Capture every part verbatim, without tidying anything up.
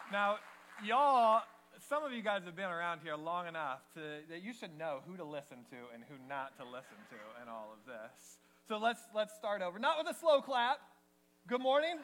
Now, y'all, some of you guys have been around here long enough to, that you should know who to listen to and who not to listen to in all of this. So let's let's start over. Not with a slow clap. Good morning.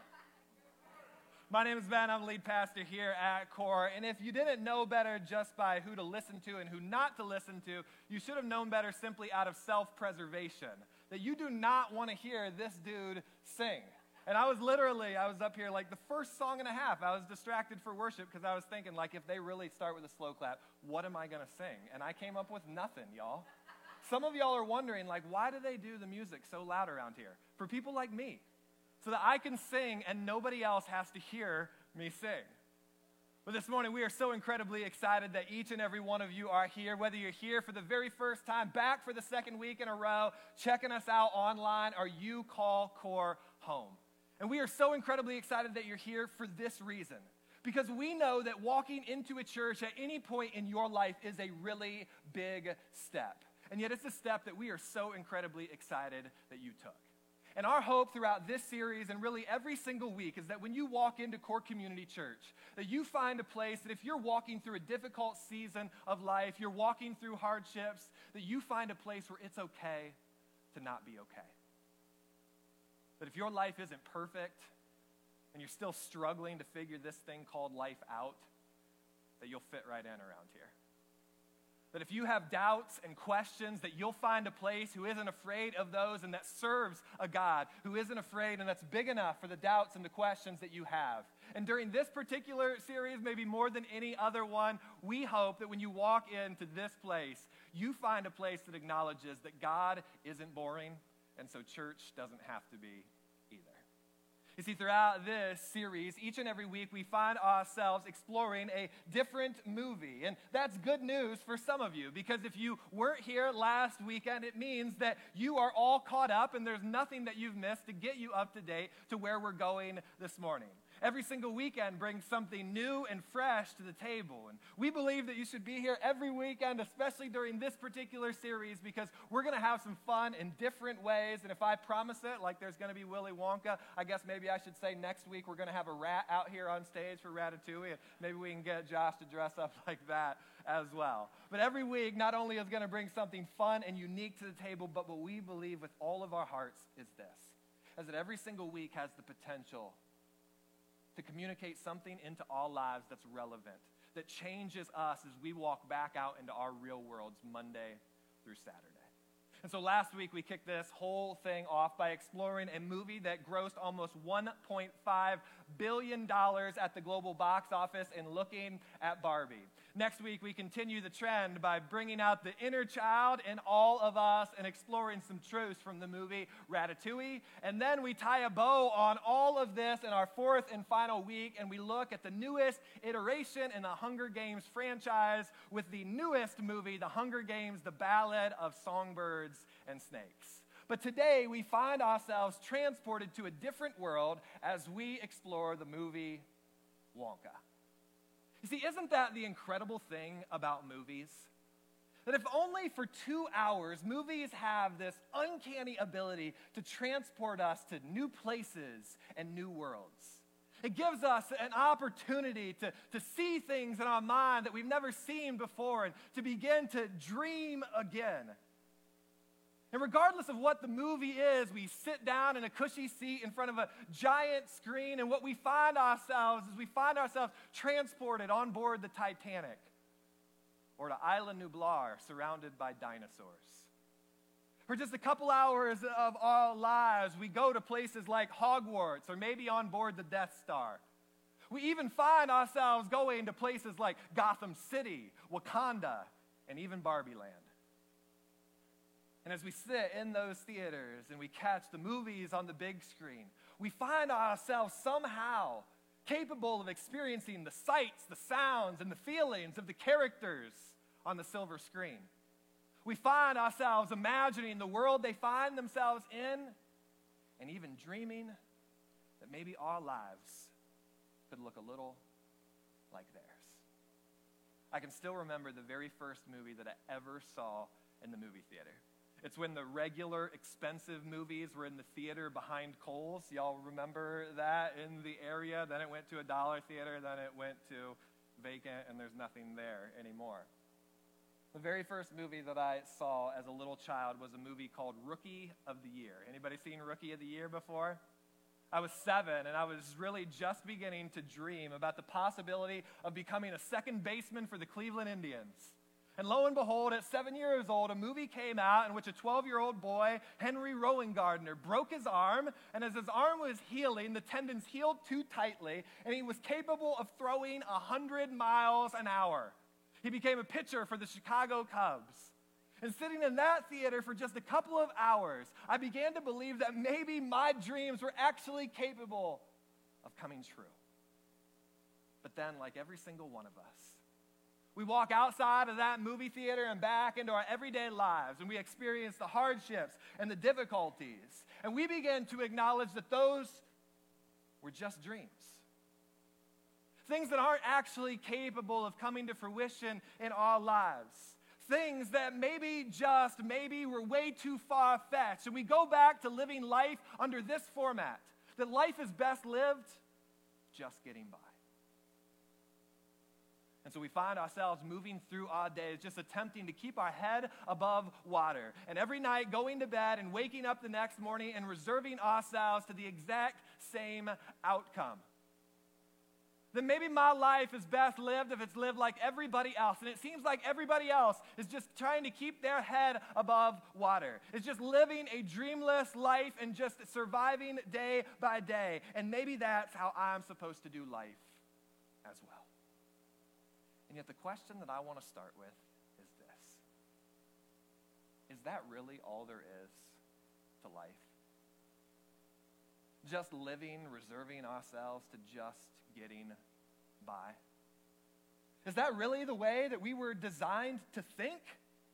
My name is Ben. I'm lead pastor here at Core. And if you didn't know better just by who to listen to and who not to listen to, you should have known better simply out of self-preservation. That you do not want to hear this dude sing. And I was literally, I was up here like the first song and a half. I was distracted for worship because I was thinking, like, if they really start with a slow clap, what am I going to sing? And I came up with nothing, y'all. Some of y'all are wondering, like, why do they do the music so loud around here? For people like me. So that I can sing and nobody else has to hear me sing. But this morning, we are so incredibly excited that each and every one of you are here, whether you're here for the very first time, back for the second week in a row, checking us out online, or you call Core home. And we are so incredibly excited that you're here for this reason. Because we know that walking into a church at any point in your life is a really big step. And yet it's a step that we are so incredibly excited that you took. And our hope throughout this series and really every single week is that when you walk into Core Community Church, that you find a place that if you're walking through a difficult season of life, you're walking through hardships, that you find a place where it's okay to not be okay. That if your life isn't perfect and you're still struggling to figure this thing called life out, that you'll fit right in around here. That if you have doubts and questions, that you'll find a place who isn't afraid of those and that serves a God who isn't afraid and that's big enough for the doubts and the questions that you have. And during this particular series, maybe more than any other one, we hope that when you walk into this place, you find a place that acknowledges that God isn't boring, and so church doesn't have to be either. You see, throughout this series, each and every week, we find ourselves exploring a different movie. And that's good news for some of you, because if you weren't here last weekend, it means that you are all caught up and there's nothing that you've missed to get you up to date to where we're going this morning. Every single weekend brings something new and fresh to the table. And we believe that you should be here every weekend, especially during this particular series, because we're going to have some fun in different ways. And if I promise it, like there's going to be Willy Wonka, I guess maybe I should say next week we're going to have a rat out here on stage for Ratatouille. And maybe we can get Josh to dress up like that as well. But every week not only is going to bring something fun and unique to the table, but what we believe with all of our hearts is this, is that every single week has the potential to communicate something into our lives that's relevant, that changes us as we walk back out into our real worlds Monday through Saturday. And so last week we kicked this whole thing off by exploring a movie that grossed almost one point five billion dollars at the global box office and looking at Barbie. Next week we continue the trend by bringing out the inner child in all of us and exploring some truths from the movie Ratatouille. And then we tie a bow on all of this in our fourth and final week, and we look at the newest iteration in the Hunger Games franchise with the newest movie, The Hunger Games: The Ballad of Songbirds and Snakes. But today we find ourselves transported to a different world as we explore the movie Wonka. You see, isn't that the incredible thing about movies? That if only for two hours, movies have this uncanny ability to transport us to new places and new worlds. It gives us an opportunity to, to see things in our mind that we've never seen before and to begin to dream again. And regardless of what the movie is, we sit down in a cushy seat in front of a giant screen, and what we find ourselves is we find ourselves transported on board the Titanic or to Isla Nublar, surrounded by dinosaurs. For just a couple hours of our lives, we go to places like Hogwarts or maybe on board the Death Star. We even find ourselves going to places like Gotham City, Wakanda, and even Barbie Land. And as we sit in those theaters and we catch the movies on the big screen, we find ourselves somehow capable of experiencing the sights, the sounds, and the feelings of the characters on the silver screen. We find ourselves imagining the world they find themselves in and even dreaming that maybe our lives could look a little like theirs. I can still remember the very first movie that I ever saw in the movie theater. It's when the regular expensive movies were in the theater behind Kohl's. Y'all remember that in the area? Then it went to a dollar theater, then it went to vacant, and there's nothing there anymore. The very first movie that I saw as a little child was a movie called Rookie of the Year. Anybody seen Rookie of the Year before? I was seven, and I was really just beginning to dream about the possibility of becoming a second baseman for the Cleveland Indians. And lo and behold, at seven years old, a movie came out in which a twelve-year-old boy, Henry Rowan-Gardner, broke his arm, and as his arm was healing, the tendons healed too tightly, and he was capable of throwing one hundred miles an hour. He became a pitcher for the Chicago Cubs. And sitting in that theater for just a couple of hours, I began to believe that maybe my dreams were actually capable of coming true. But then, like every single one of us, we walk outside of that movie theater and back into our everyday lives, and we experience the hardships and the difficulties. And we begin to acknowledge that those were just dreams. Things that aren't actually capable of coming to fruition in our lives. Things that maybe just, maybe were way too far-fetched. And we go back to living life under this format, that life is best lived just getting by. And so we find ourselves moving through our days, just attempting to keep our head above water. And every night going to bed and waking up the next morning and reserving ourselves to the exact same outcome. Then maybe my life is best lived if it's lived like everybody else. And it seems like everybody else is just trying to keep their head above water. It's just living a dreamless life and just surviving day by day. And maybe that's how I'm supposed to do life as well. And yet the question that I want to start with is this. Is that really all there is to life? Just living, reserving ourselves to just getting by? Is that really the way that we were designed to think?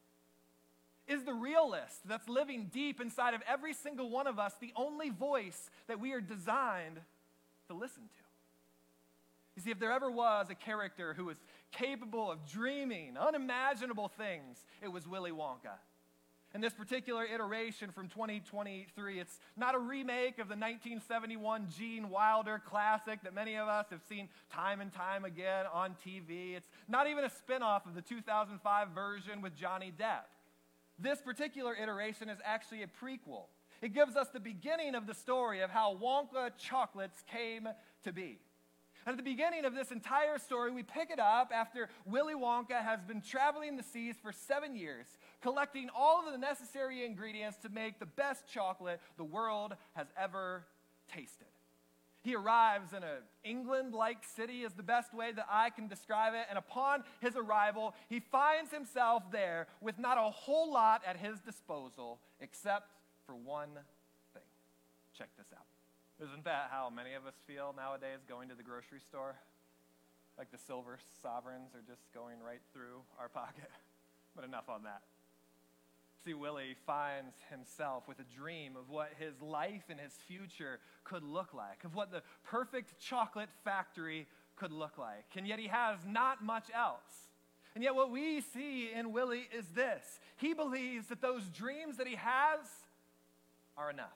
Is the realist that's living deep inside of every single one of us the only voice that we are designed to listen to? You see, if there ever was a character who was capable of dreaming unimaginable things, it was Willy Wonka. In this particular iteration from twenty twenty-three, it's not a remake of the nineteen seventy-one Gene Wilder classic that many of us have seen time and time again on T V. It's not even a spinoff of the two thousand five version with Johnny Depp. This particular iteration is actually a prequel. It gives us the beginning of the story of how Wonka chocolates came to be. And at the beginning of this entire story, we pick it up after Willy Wonka has been traveling the seas for seven years, collecting all of the necessary ingredients to make the best chocolate the world has ever tasted. He arrives in an England-like city is the best way that I can describe it, and upon his arrival, he finds himself there with not a whole lot at his disposal except for one thing. Check this out. Isn't that how many of us feel nowadays going to the grocery store? Like the silver sovereigns are just going right through our pocket. But enough on that. See, Willie finds himself with a dream of what his life and his future could look like, of what the perfect chocolate factory could look like. And yet he has not much else. And yet what we see in Willie is this. He believes that those dreams that he has are enough.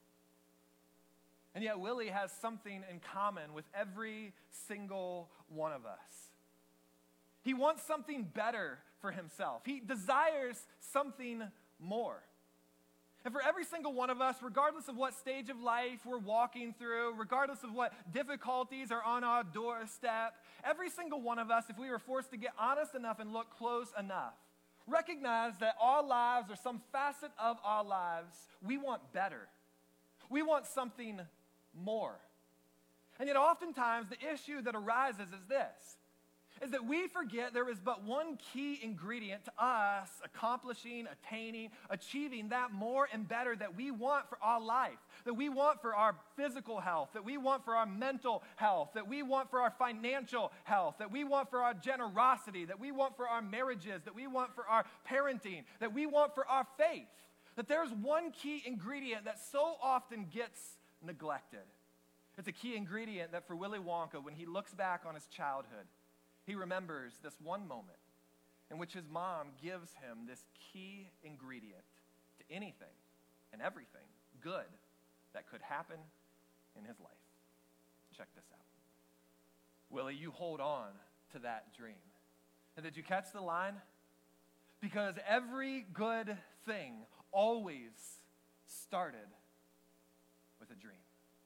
And yet Willie has something in common with every single one of us. He wants something better for himself. He desires something more. And for every single one of us, regardless of what stage of life we're walking through, regardless of what difficulties are on our doorstep, every single one of us, if we were forced to get honest enough and look close enough, recognize that our lives or some facet of our lives, we want better. We want something more. And yet oftentimes the issue that arises is this, is that we forget there is but one key ingredient to us accomplishing, attaining, achieving that more and better that we want for our life, that we want for our physical health, that we want for our mental health, that we want for our financial health, that we want for our generosity, that we want for our marriages, that we want for our parenting, that we want for our faith. That there's one key ingredient that so often gets neglected. It's a key ingredient that for Willy Wonka, when he looks back on his childhood, he remembers this one moment in which his mom gives him this key ingredient to anything and everything good that could happen in his life. Check this out. Will you hold on to that dream? And did you catch the line? Because every good thing always started with a dream.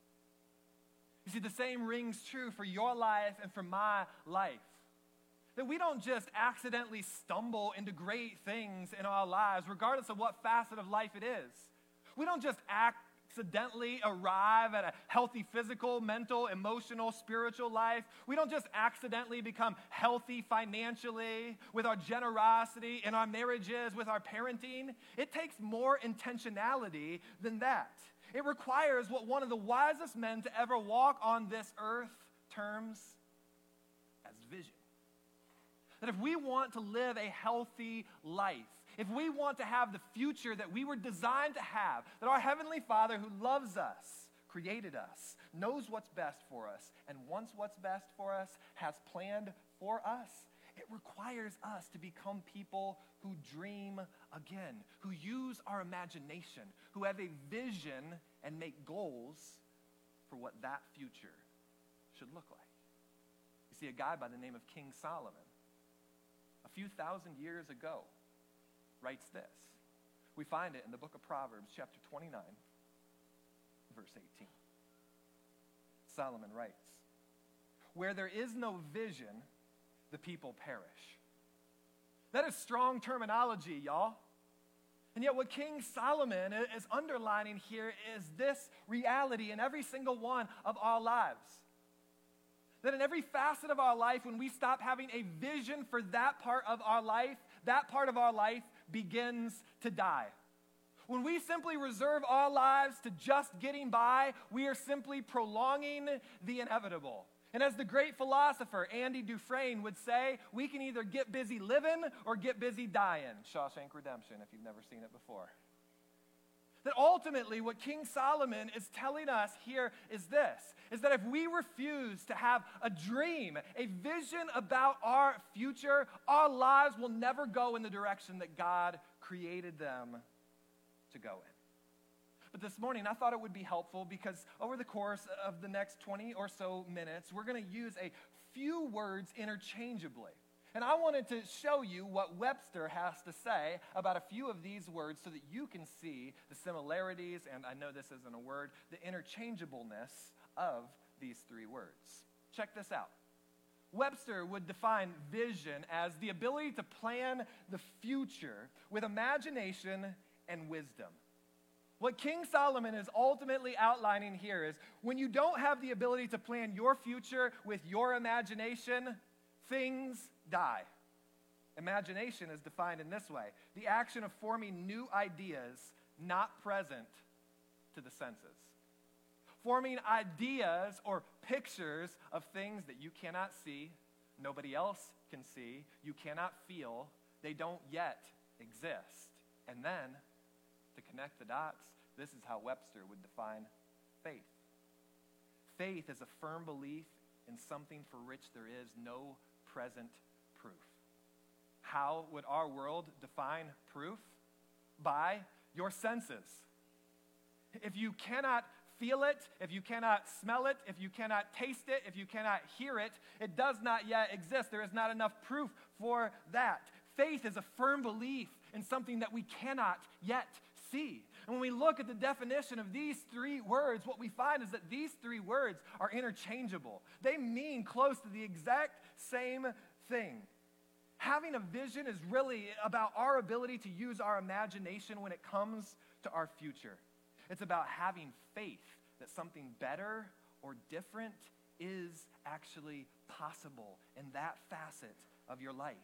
You see, the same rings true for your life and for my life. That we don't just accidentally stumble into great things in our lives, regardless of what facet of life it is. We don't just accidentally arrive at a healthy physical, mental, emotional, spiritual life. We don't just accidentally become healthy financially with our generosity in our marriages, with our parenting. It takes more intentionality than that. It requires what one of the wisest men to ever walk on this earth terms as vision. That if we want to live a healthy life, if we want to have the future that we were designed to have, that our Heavenly Father who loves us, created us, knows what's best for us, and wants what's best for us, has planned for us, it requires us to become people who dream again, who use our imagination, who have a vision and make goals for what that future should look like. You see, a guy by the name of King Solomon, a few thousand years ago, writes this. We find it in the book of Proverbs, chapter twenty-nine, verse eighteen. Solomon writes, "Where there is no vision, the people perish." That is strong terminology, y'all. And yet what King Solomon is underlining here is this reality in every single one of our lives. That in every facet of our life, when we stop having a vision for that part of our life, that part of our life begins to die. When we simply reserve our lives to just getting by, we are simply prolonging the inevitable. And as the great philosopher Andy Dufresne would say, we can either get busy living or get busy dying. Shawshank Redemption, if you've never seen it before. That ultimately what King Solomon is telling us here is this, is that if we refuse to have a dream, a vision about our future, our lives will never go in the direction that God created them to go in. But this morning, I thought it would be helpful because over the course of the next twenty or so minutes, we're going to use a few words interchangeably. And I wanted to show you what Webster has to say about a few of these words so that you can see the similarities, and I know this isn't a word, the interchangeableness of these three words. Check this out. Webster would define vision as the ability to plan the future with imagination and wisdom. What King Solomon is ultimately outlining here is when you don't have the ability to plan your future with your imagination, things die. Imagination is defined in this way: the action of forming new ideas not present to the senses. Forming ideas or pictures of things that you cannot see, nobody else can see, you cannot feel, they don't yet exist. And then, to connect the dots, this is how Webster would define faith. Faith is a firm belief in something for which there is no present proof. How would our world define proof? By your senses. If you cannot feel it, if you cannot smell it, if you cannot taste it, if you cannot hear it, it does not yet exist. There is not enough proof for that. Faith is a firm belief in something that we cannot yet see. And when we look at the definition of these three words, what we find is that these three words are interchangeable. They mean close to the exact same thing. Having a vision is really about our ability to use our imagination when it comes to our future. It's about having faith that something better or different is actually possible in that facet of your life,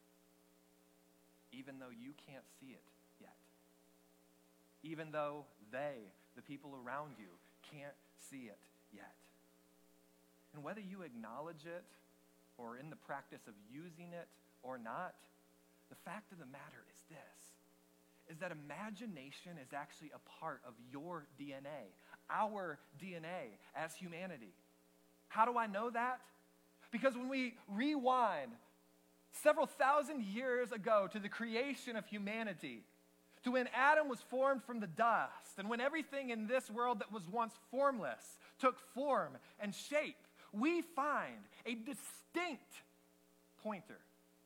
even though you can't see it yet. Even though they, the people around you, can't see it yet. And whether you acknowledge it or in the practice of using it or not, the fact of the matter is this, is that imagination is actually a part of your D N A, our D N A as humanity. How do I know that? Because when we rewind several thousand years ago to the creation of humanity, to when Adam was formed from the dust, and when everything in this world that was once formless took form and shape, we find a distinct pointer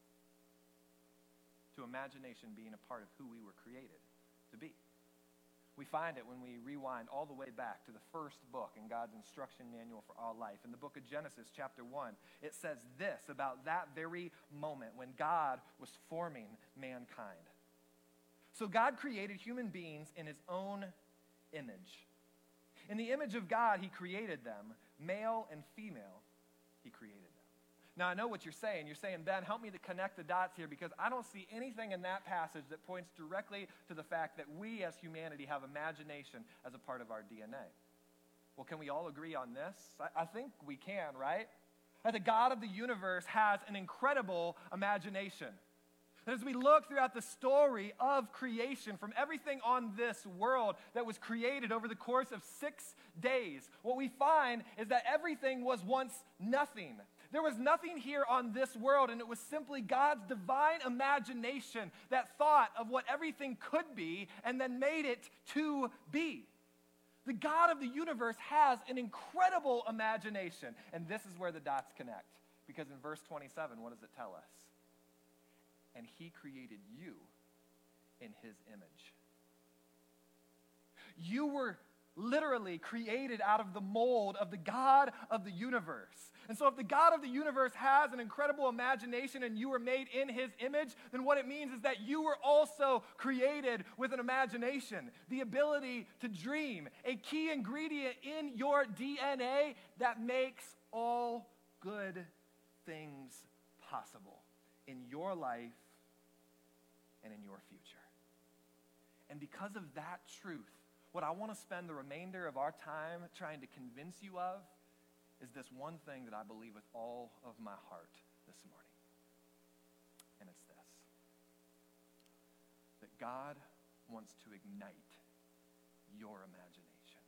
to imagination being a part of who we were created to be. We find it when we rewind all the way back to the first book in God's instruction manual for all life. In the book of Genesis, chapter one, it says this about that very moment when God was forming mankind. So God created human beings in his own image. In the image of God, he created them, male and female, he created them. Now, I know what you're saying. You're saying, Ben, help me to connect the dots here because I don't see anything in that passage that points directly to the fact that we as humanity have imagination as a part of our D N A. Well, can we all agree on this? I, I think we can, right? That the God of the universe has an incredible imagination. As we look throughout the story of creation, from everything on this world that was created over the course of six days, what we find is that everything was once nothing. There was nothing here on this world, and it was simply God's divine imagination that thought of what everything could be and then made it to be. The God of the universe has an incredible imagination, and this is where the dots connect. Because in verse twenty-seven, what does it tell us? And he created you in his image. You were literally created out of the mold of the God of the universe. And so if the God of the universe has an incredible imagination and you were made in his image, then what it means is that you were also created with an imagination, the ability to dream, a key ingredient in your D N A that makes all good things possible in your life and in your future. And because of that truth, what I want to spend the remainder of our time trying to convince you of is this one thing that I believe with all of my heart this morning. And it's this: that God wants to ignite your imagination.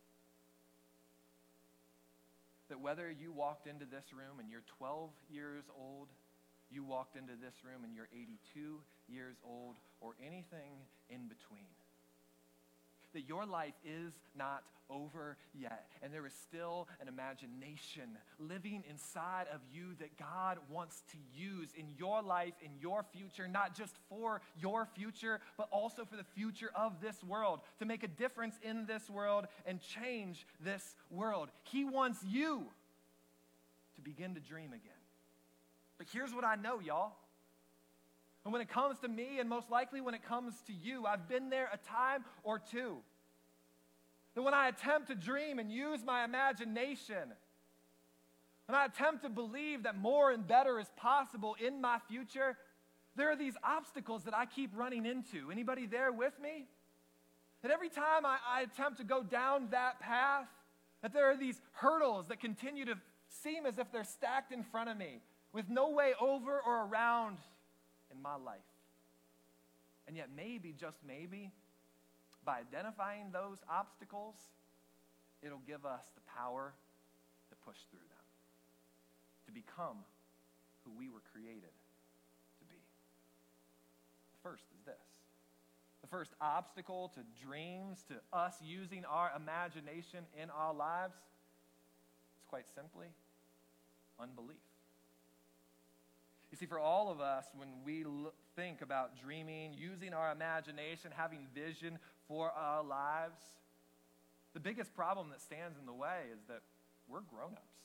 That whether you walked into this room and you're twelve years old, you walked into this room and you're eighty-two years old, or anything in between, that your life is not over yet, and there is still an imagination living inside of you that God wants to use in your life, in your future, not just for your future, but also for the future of this world, to make a difference in this world and change this world. He wants you to begin to dream again. But here's what I know, y'all. And when it comes to me, and most likely when it comes to you, I've been there a time or two. That when I attempt to dream and use my imagination, when I attempt to believe that more and better is possible in my future, there are these obstacles that I keep running into. Anybody there with me? That every time I, I attempt to go down that path, that there are these hurdles that continue to seem as if they're stacked in front of me, with no way over or around in my life. And yet maybe, just maybe, by identifying those obstacles, it'll give us the power to push through them, to become who we were created to be. The first is this. The first obstacle to dreams, to us using our imagination in our lives, is quite simply unbelief. You see, for all of us, when we look, think about dreaming, using our imagination, having vision for our lives, the biggest problem that stands in the way is that we're grown-ups.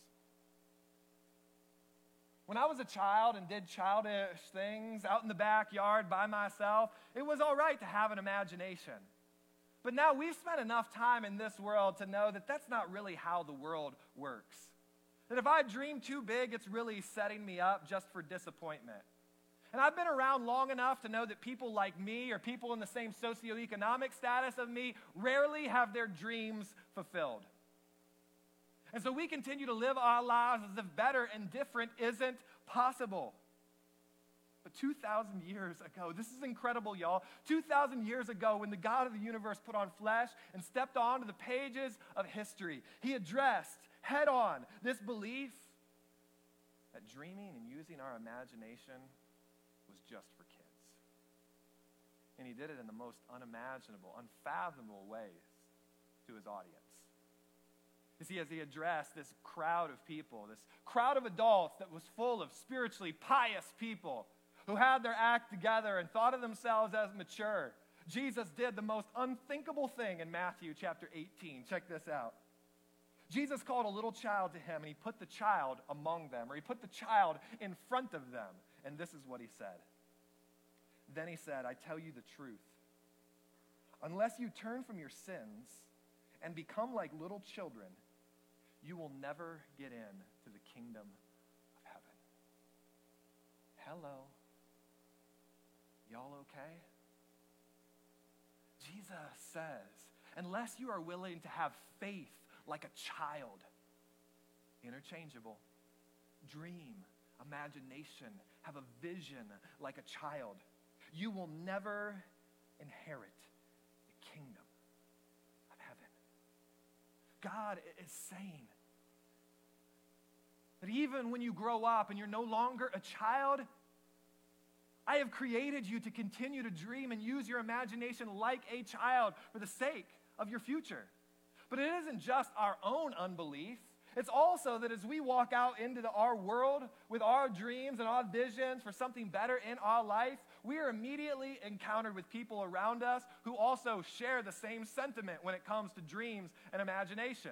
When I was a child and did childish things out in the backyard by myself, it was all right to have an imagination. But now we've spent enough time in this world to know that that's not really how the world works. That if I dream too big, it's really setting me up just for disappointment. And I've been around long enough to know that people like me or people in the same socioeconomic status of me rarely have their dreams fulfilled. And so we continue to live our lives as if better and different isn't possible. But two thousand years ago, this is incredible, y'all. two thousand years ago, when the God of the universe put on flesh and stepped onto the pages of history, he addressed head on this belief that dreaming and using our imagination was just for kids. And he did it in the most unimaginable, unfathomable ways to his audience. You see, as he addressed this crowd of people, this crowd of adults that was full of spiritually pious people who had their act together and thought of themselves as mature, Jesus did the most unthinkable thing in Matthew chapter eighteen. Check this out. Jesus called a little child to him, and he put the child among them, or he put the child in front of them. And this is what he said. Then he said, I tell you the truth. Unless you turn from your sins and become like little children, you will never get in to the kingdom of heaven. Hello. Y'all okay? Jesus says, unless you are willing to have faith like a child, interchangeable, dream, imagination, have a vision like a child, you will never inherit the kingdom of heaven. God is saying that even when you grow up and you're no longer a child, I have created you to continue to dream and use your imagination like a child for the sake of your future. But it isn't just our own unbelief. It's also that as we walk out into the, our world with our dreams and our visions for something better in our life, we are immediately encountered with people around us who also share the same sentiment when it comes to dreams and imagination.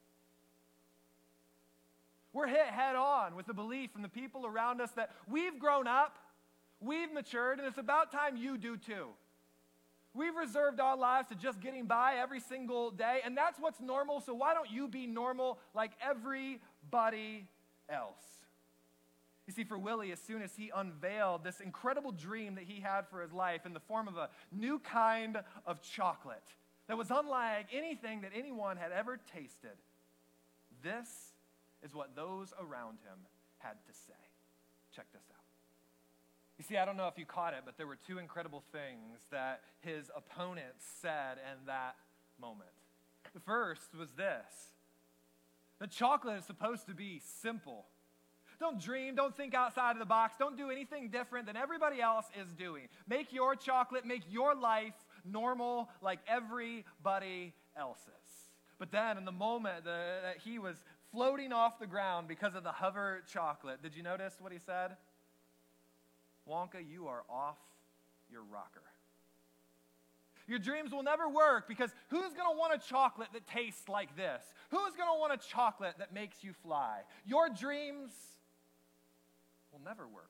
We're hit head on with the belief from the people around us that we've grown up, we've matured, and it's about time you do too. We've reserved our lives to just getting by every single day, and that's what's normal, so why don't you be normal like everybody else? You see, for Willie, as soon as he unveiled this incredible dream that he had for his life in the form of a new kind of chocolate that was unlike anything that anyone had ever tasted, this is what those around him had to say. Check this out. You see, I don't know if you caught it, but there were two incredible things that his opponents said in that moment. The first was this: the chocolate is supposed to be simple. Don't dream, don't think outside of the box, don't do anything different than everybody else is doing. Make your chocolate, make your life normal like everybody else's. But then in the moment the, that he was floating off the ground because of the hover chocolate, did you notice what he said? Wonka, you are off your rocker. Your dreams will never work because who's going to want a chocolate that tastes like this? Who's going to want a chocolate that makes you fly? Your dreams will never work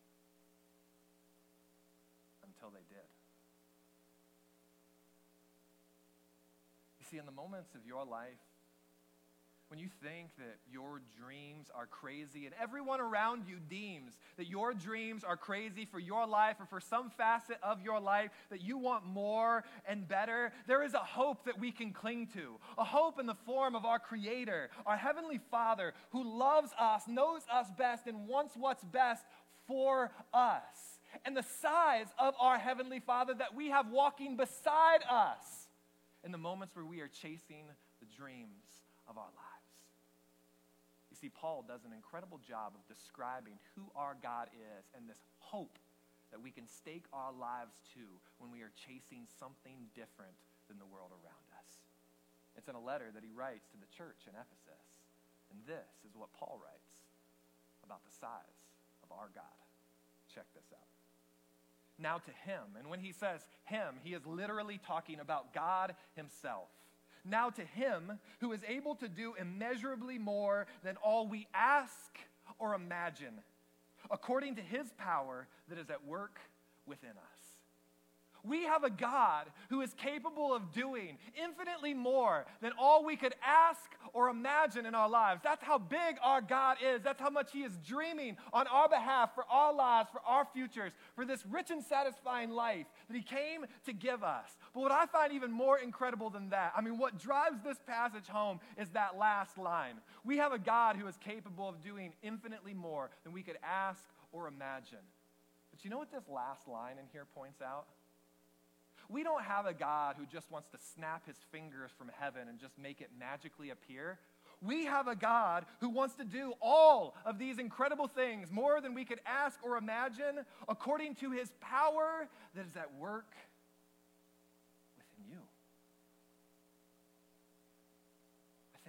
until they did. You see, in the moments of your life, when you think that your dreams are crazy and everyone around you deems that your dreams are crazy for your life or for some facet of your life, that you want more and better, there is a hope that we can cling to. A hope in the form of our Creator, our Heavenly Father, who loves us, knows us best, and wants what's best for us. And the size of our Heavenly Father that we have walking beside us in the moments where we are chasing the dreams of our lives. You see, Paul does an incredible job of describing who our God is and this hope that we can stake our lives to when we are chasing something different than the world around us. It's in a letter that he writes to the church in Ephesus. And this is what Paul writes about the size of our God. Check this out. Now to him, and when he says him, he is literally talking about God himself. Now to him who is able to do immeasurably more than all we ask or imagine, according to his power that is at work within us. We have a God who is capable of doing infinitely more than all we could ask or imagine in our lives. That's how big our God is. That's how much he is dreaming on our behalf, for our lives, for our futures, for this rich and satisfying life that he came to give us. But what I find even more incredible than that, I mean, what drives this passage home is that last line. We have a God who is capable of doing infinitely more than we could ask or imagine. But you know what this last line in here points out? We don't have a God who just wants to snap his fingers from heaven and just make it magically appear. We have a God who wants to do all of these incredible things, more than we could ask or imagine, according to his power that is at work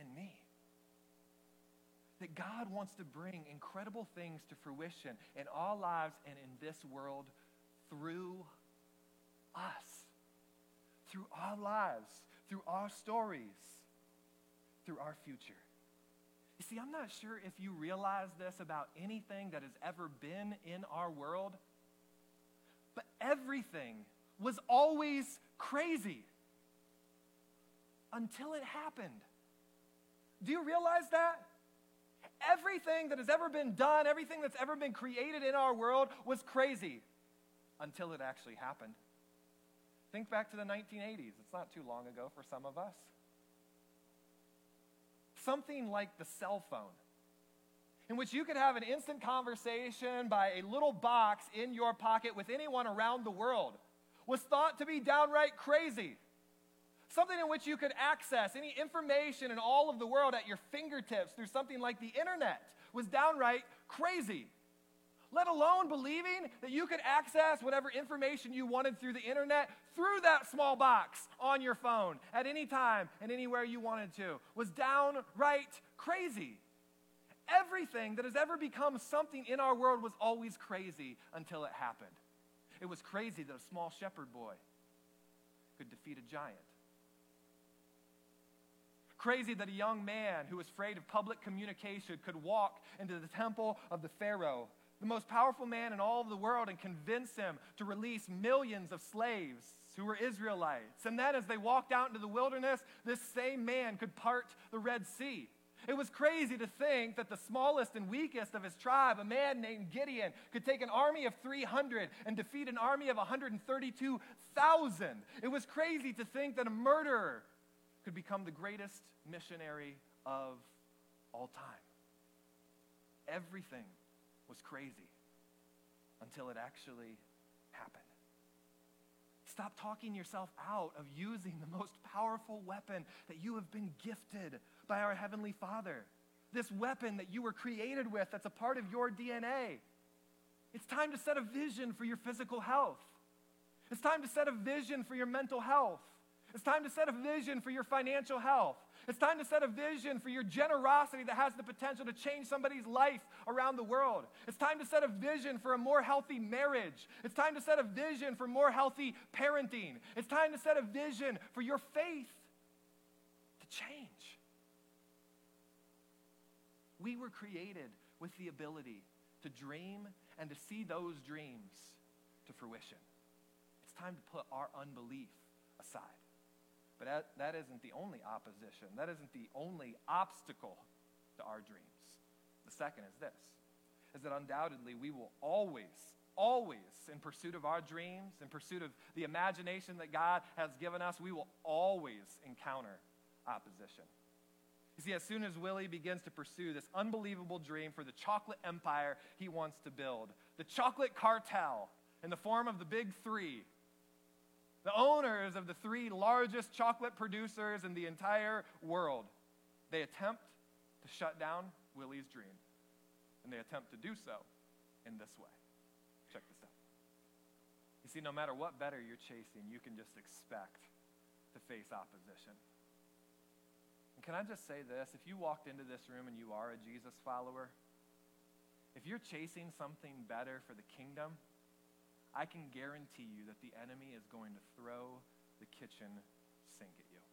and me. That God wants to bring incredible things to fruition in our lives and in this world through us. Through our lives, through our stories, through our future. You see, I'm not sure if you realize this about anything that has ever been in our world, but everything was always crazy until it happened. Do you realize that? Everything that has ever been done, everything that's ever been created in our world was crazy until it actually happened. Think back to the nineteen eighties. It's not too long ago for some of us. Something like the cell phone, in which you could have an instant conversation by a little box in your pocket with anyone around the world, was thought to be downright crazy. Something in which you could access any information in all of the world at your fingertips through something like the internet was downright crazy. Let alone believing that you could access whatever information you wanted through the internet through that small box on your phone at any time and anywhere you wanted to was downright crazy. Everything that has ever become something in our world was always crazy until it happened. It was crazy that a small shepherd boy could defeat a giant. Crazy that a young man who was afraid of public communication could walk into the temple of the Pharaoh, the most powerful man in all of the world, and convince him to release millions of slaves who were Israelites. And then as they walked out into the wilderness, this same man could part the Red Sea. It was crazy to think that the smallest and weakest of his tribe, a man named Gideon, could take an army of three hundred and defeat an army of one hundred thirty-two thousand. It was crazy to think that a murderer could become the greatest missionary of all time. Everything was crazy until it actually happened. Stop talking yourself out of using the most powerful weapon that you have been gifted by our Heavenly Father. This weapon that you were created with, that's a part of your D N A. It's time to set a vision for your physical health. It's time to set a vision for your mental health. It's time to set a vision for your financial health. It's time to set a vision for your generosity that has the potential to change somebody's life around the world. It's time to set a vision for a more healthy marriage. It's time to set a vision for more healthy parenting. It's time to set a vision for your faith to change. We were created with the ability to dream and to see those dreams to fruition. It's time to put our unbelief aside. But that, that isn't the only opposition. That isn't the only obstacle to our dreams. The second is this, is that undoubtedly we will always, always, in pursuit of our dreams, in pursuit of the imagination that God has given us, we will always encounter opposition. You see, as soon as Willie begins to pursue this unbelievable dream for the chocolate empire he wants to build, the chocolate cartel in the form of the big three, the owners of the three largest chocolate producers in the entire world, they attempt to shut down Willie's dream. And they attempt to do so in this way. Check this out. You see, no matter what better you're chasing, you can just expect to face opposition. And can I just say this? If you walked into this room and you are a Jesus follower, if you're chasing something better for the kingdom, I can guarantee you that the enemy is going to throw the kitchen sink at you.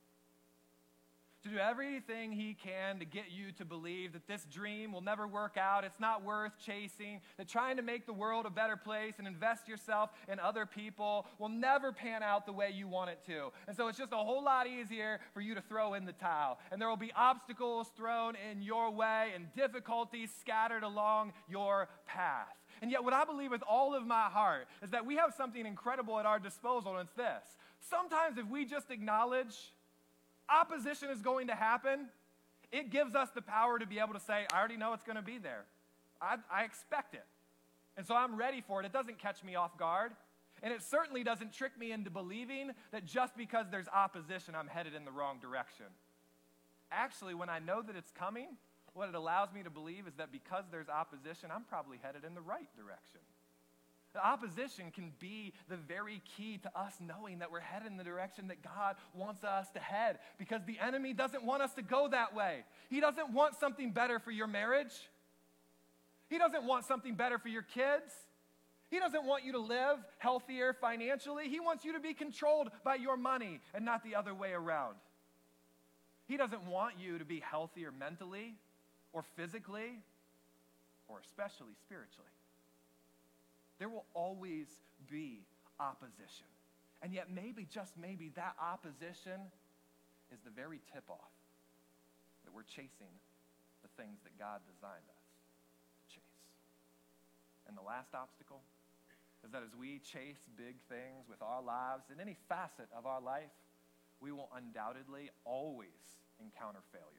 To do everything he can to get you to believe that this dream will never work out, it's not worth chasing, that trying to make the world a better place and invest yourself in other people will never pan out the way you want it to. And so it's just a whole lot easier for you to throw in the towel. And there will be obstacles thrown in your way and difficulties scattered along your path. And yet what I believe with all of my heart is that we have something incredible at our disposal, and it's this. Sometimes if we just acknowledge opposition is going to happen, it gives us the power to be able to say, I already know it's going to be there. I, I expect it. And so I'm ready for it. It doesn't catch me off guard. And it certainly doesn't trick me into believing that just because there's opposition, I'm headed in the wrong direction. Actually, when I know that it's coming, what it allows me to believe is that because there's opposition, I'm probably headed in the right direction. The opposition can be the very key to us knowing that we're headed in the direction that God wants us to head, because the enemy doesn't want us to go that way. He doesn't want something better for your marriage. He doesn't want something better for your kids. He doesn't want you to live healthier financially. He wants you to be controlled by your money and not the other way around. He doesn't want you to be healthier mentally or physically or especially spiritually. There will always be opposition. And yet maybe, just maybe, that opposition is the very tip-off that we're chasing the things that God designed us to chase. And the last obstacle is that as we chase big things with our lives, in any facet of our life, we will undoubtedly always encounter failure.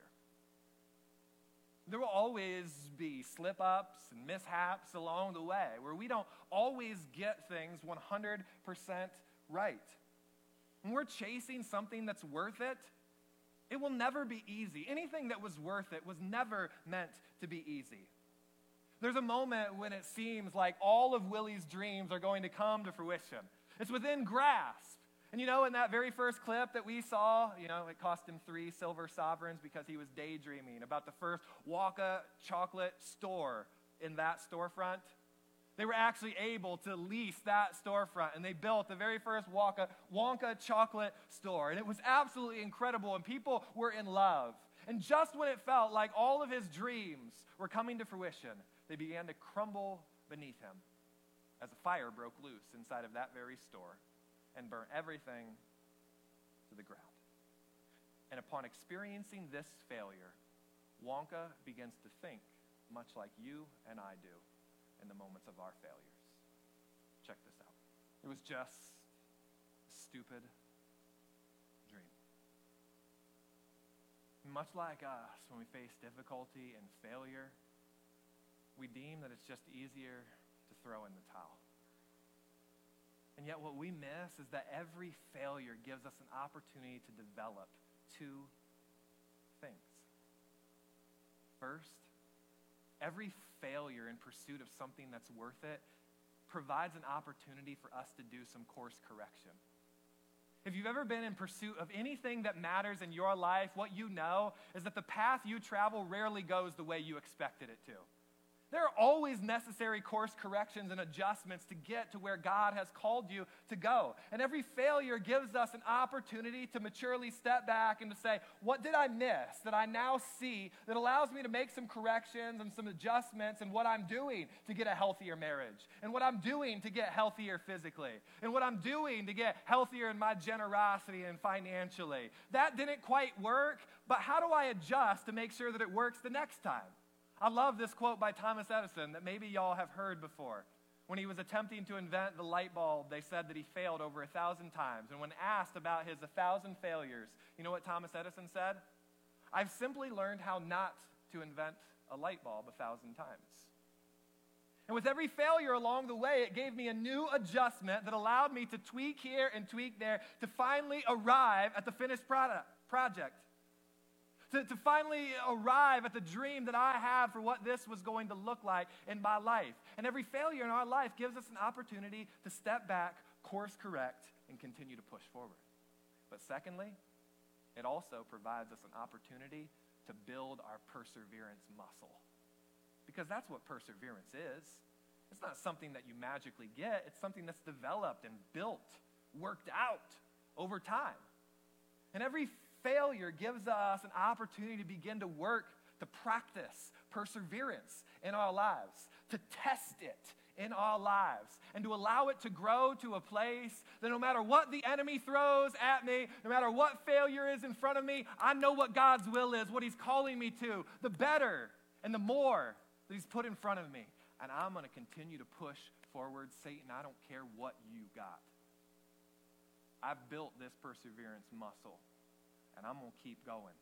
There will always be slip-ups and mishaps along the way where we don't always get things one hundred percent right. When we're chasing something that's worth it, it will never be easy. Anything that was worth it was never meant to be easy. There's a moment when it seems like all of Willie's dreams are going to come to fruition. It's within grasp. And you know, in that very first clip that we saw, you know, it cost him three silver sovereigns because he was daydreaming about the first Wonka chocolate store in that storefront. They were actually able to lease that storefront, and they built the very first Wonka, Wonka chocolate store. And it was absolutely incredible, and people were in love. And just when it felt like all of his dreams were coming to fruition, they began to crumble beneath him as a fire broke loose inside of that very store and burn everything to the ground. And upon experiencing this failure, Wonka begins to think much like you and I do in the moments of our failures. Check this out. It was just a stupid dream. Much like us, when we face difficulty and failure, we deem that it's just easier to throw in the towel. And yet what we miss is that every failure gives us an opportunity to develop two things. First, every failure in pursuit of something that's worth it provides an opportunity for us to do some course correction. If you've ever been in pursuit of anything that matters in your life, what you know is that the path you travel rarely goes the way you expected it to. There are always necessary course corrections and adjustments to get to where God has called you to go. And every failure gives us an opportunity to maturely step back and to say, what did I miss that I now see that allows me to make some corrections and some adjustments in what I'm doing to get a healthier marriage, and what I'm doing to get healthier physically, and what I'm doing to get healthier in my generosity and financially. That didn't quite work, but how do I adjust to make sure that it works the next time? I love this quote by Thomas Edison that maybe y'all have heard before. When he was attempting to invent the light bulb, they said that he failed over a thousand times. And when asked about his a thousand failures, you know what Thomas Edison said? I've simply learned how not to invent a light bulb a thousand times. And with every failure along the way, it gave me a new adjustment that allowed me to tweak here and tweak there to finally arrive at the finished product, project. To, to finally arrive at the dream that I have for what this was going to look like in my life. And every failure in our life gives us an opportunity to step back, course correct, and continue to push forward. But secondly, it also provides us an opportunity to build our perseverance muscle. Because that's what perseverance is. It's not something that you magically get. It's something that's developed and built, worked out over time. And every failure gives us an opportunity to begin to work, to practice perseverance in our lives, to test it in our lives, and to allow it to grow to a place that no matter what the enemy throws at me, no matter what failure is in front of me, I know what God's will is, what he's calling me to, the better and the more that he's put in front of me. And I'm going to continue to push forward. Satan, I don't care what you got. I've built this perseverance muscle, and I'm going to keep going.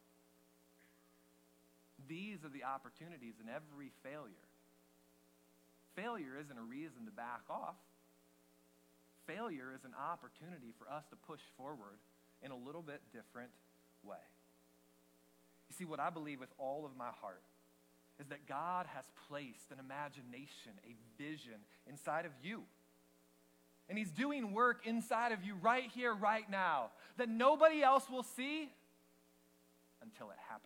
These are the opportunities in every failure. Failure isn't a reason to back off. Failure is an opportunity for us to push forward in a little bit different way. You see, what I believe with all of my heart is that God has placed an imagination, a vision inside of you, And he's doing work inside of you right here, right now, that nobody else will see until it happens.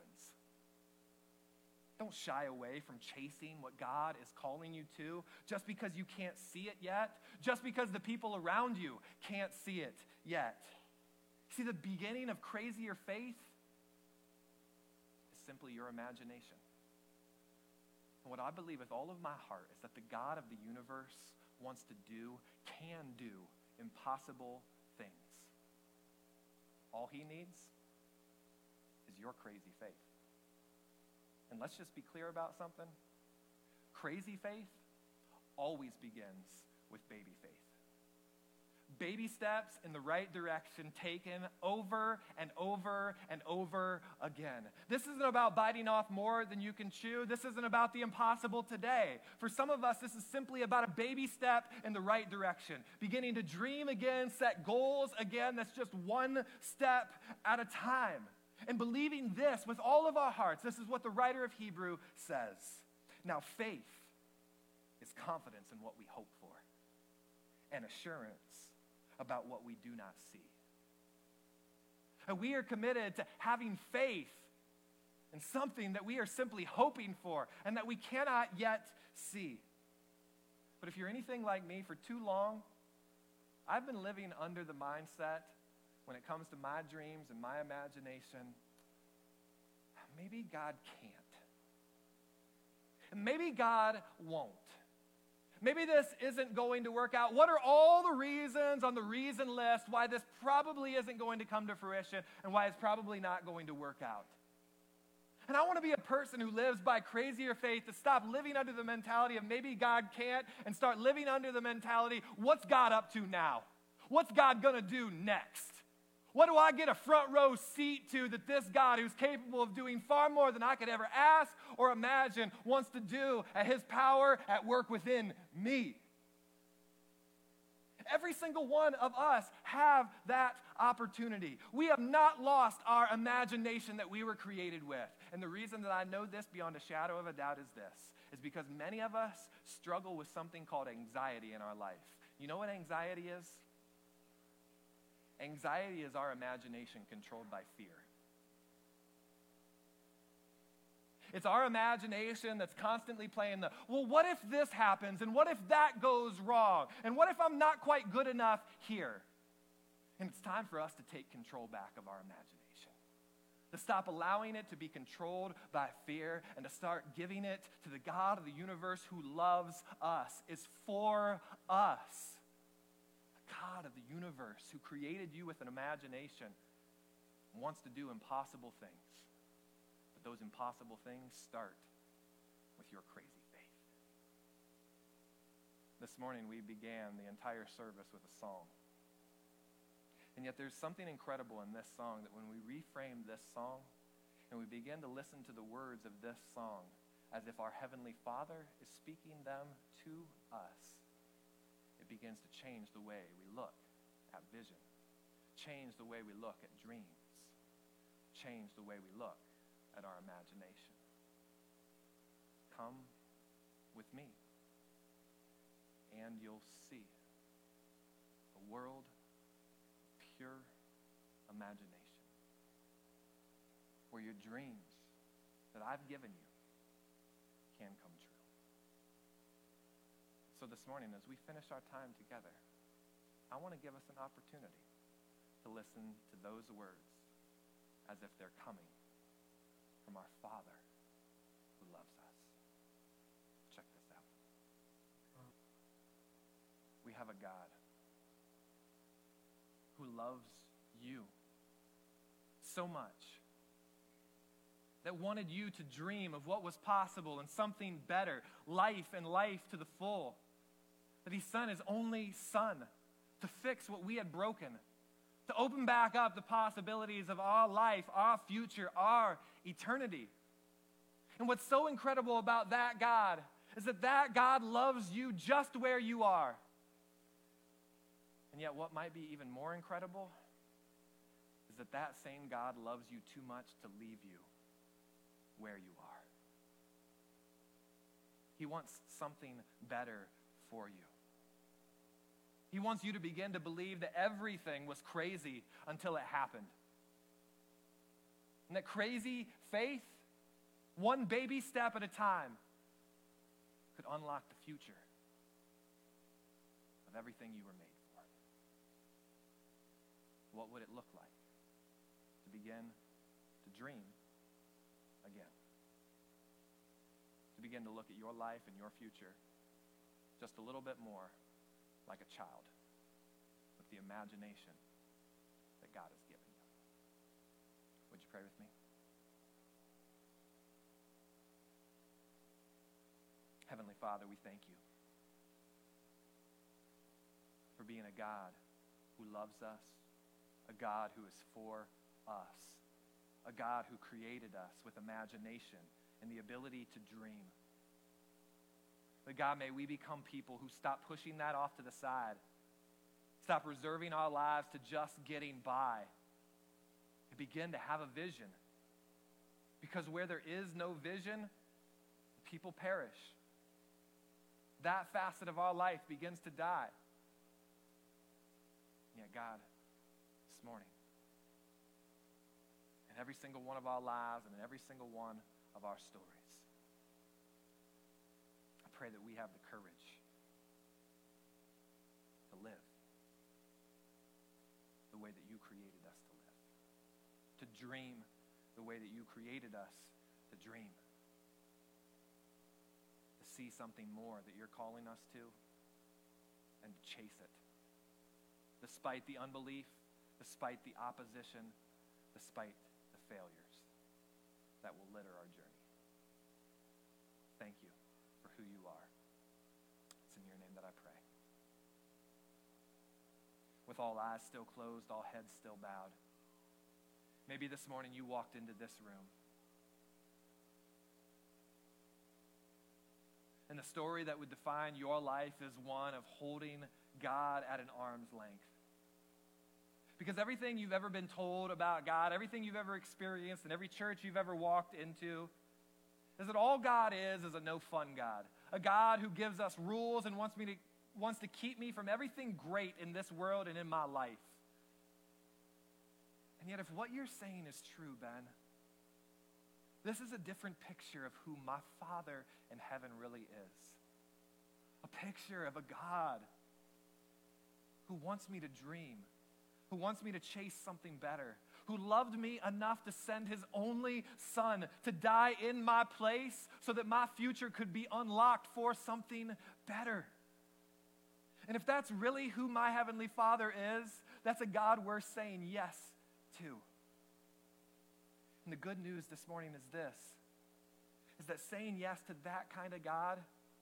Don't shy away from chasing what God is calling you to just because you can't see it yet, just because the people around you can't see it yet. See, the beginning of crazier faith is simply your imagination. And what I believe with all of my heart is that the God of the universe wants to do, can do impossible things. All he needs is your crazy faith. And let's just be clear about something. Crazy faith always begins with baby faith. Baby steps in the right direction taken over and over and over again. This isn't about biting off more than you can chew. This isn't about the impossible today. For some of us, this is simply about a baby step in the right direction. Beginning to dream again, set goals again. That's just one step at a time. And believing this with all of our hearts. This is what the writer of Hebrew says. Now, faith is confidence in what we hope for and assurance about what we do not see. And we are committed to having faith in something that we are simply hoping for and that we cannot yet see. But if you're anything like me, for too long, I've been living under the mindset when it comes to my dreams and my imagination, maybe God can't. And maybe God won't. Maybe this isn't going to work out. What are all the reasons on the reason list why this probably isn't going to come to fruition and why it's probably not going to work out? And I want to be a person who lives by crazier faith, to stop living under the mentality of maybe God can't and start living under the mentality, what's God up to now? What's God going to do next? What do I get a front row seat to that this God, who's capable of doing far more than I could ever ask or imagine, wants to do at his power at work within me? Every single one of us have that opportunity. We have not lost our imagination that we were created with. And the reason that I know this beyond a shadow of a doubt is this, is because many of us struggle with something called anxiety in our life. You know what anxiety is? Anxiety is our imagination controlled by fear. It's our imagination that's constantly playing the, well, what if this happens? And what if that goes wrong? And what if I'm not quite good enough here? And it's time for us to take control back of our imagination. To stop allowing it to be controlled by fear and to start giving it to the God of the universe who loves us, is for us. God of the universe who created you with an imagination wants to do impossible things. But those impossible things start with your crazy faith. This morning we began the entire service with a song. And yet there's something incredible in this song that when we reframe this song and we begin to listen to the words of this song as if our Heavenly Father is speaking them to us, it begins to change the way we look at vision, change the way we look at dreams, change the way we look at our imagination. Come with me, and you'll see a world of pure imagination, where your dreams that I've given you can come true. So this morning, as we finish our time together, I want to give us an opportunity to listen to those words as if they're coming from our Father who loves us. Check this out. We have a God who loves you so much that wanted you to dream of what was possible and something better, life and life to the full. That he sent his only son to fix what we had broken, to open back up the possibilities of our life, our future, our eternity. And what's so incredible about that God is that that God loves you just where you are. And yet what might be even more incredible is that that same God loves you too much to leave you where you are. He wants something better for you. He wants you to begin to believe that everything was crazy until it happened. And that crazy faith, one baby step at a time, could unlock the future of everything you were made for. What would it look like to begin to dream again? To begin to look at your life and your future just a little bit more like a child with the imagination that God has given you. Would you pray with me? Heavenly Father, we thank you for being a God who loves us, a God who is for us, a God who created us with imagination and the ability to dream. But God, may we become people who stop pushing that off to the side, stop reserving our lives to just getting by, and begin to have a vision. Because where there is no vision, people perish. That facet of our life begins to die. Yet God, this morning, in every single one of our lives and in every single one of our stories, I pray that we have the courage to live the way that you created us to live, to dream the way that you created us to dream, to see something more that you're calling us to, and to chase it, despite the unbelief, despite the opposition, despite the failures that will litter our journey. Thank you for who you are. It's in your name that I pray. With all eyes still closed, all heads still bowed, maybe this morning you walked into this room and the story that would define your life is one of holding God at an arm's length. Because everything you've ever been told about God, everything you've ever experienced, and every church you've ever walked into, is that all God is is a no-fun God. A God who gives us rules and wants me to wants to keep me from everything great in this world and in my life. And yet if what you're saying is true, Ben, this is a different picture of who my Father in heaven really is. A picture of a God who wants me to dream, who wants me to chase something better, who loved me enough to send his only son to die in my place so that my future could be unlocked for something better. And if that's really who my Heavenly Father is, that's a God worth saying yes to. And the good news this morning is this, is that saying yes to that kind of God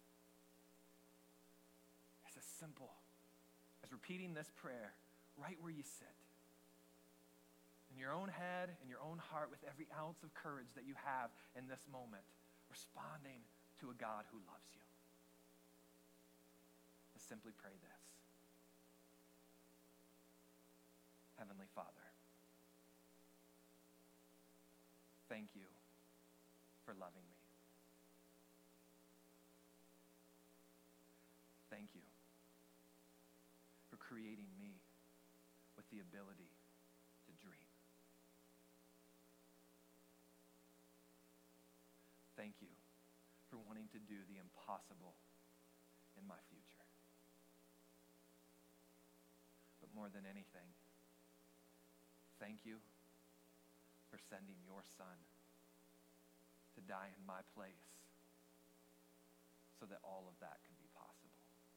is as simple as repeating this prayer right where you sit, in your own head, in your own heart, with every ounce of courage that you have in this moment, responding to a God who loves you. Let's simply pray this. Heavenly Father, thank you for loving me. Thank you for creating me with the ability to dream. Thank you for wanting to do the impossible in my future. But more than anything, thank you for sending your son to die in my place so that all of that could be possible.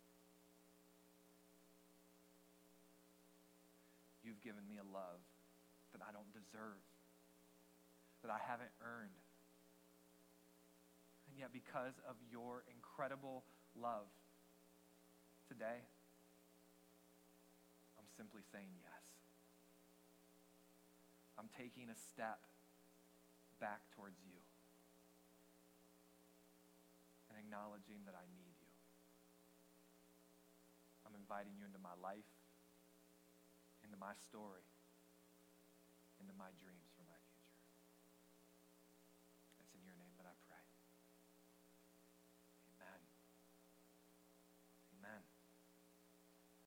You've given me a love that I don't deserve, that I haven't earned. And yet because of your incredible love, today, I'm simply saying yes. I'm taking a step back towards you and acknowledging that I need you. I'm inviting you into my life, into my story, into my dream.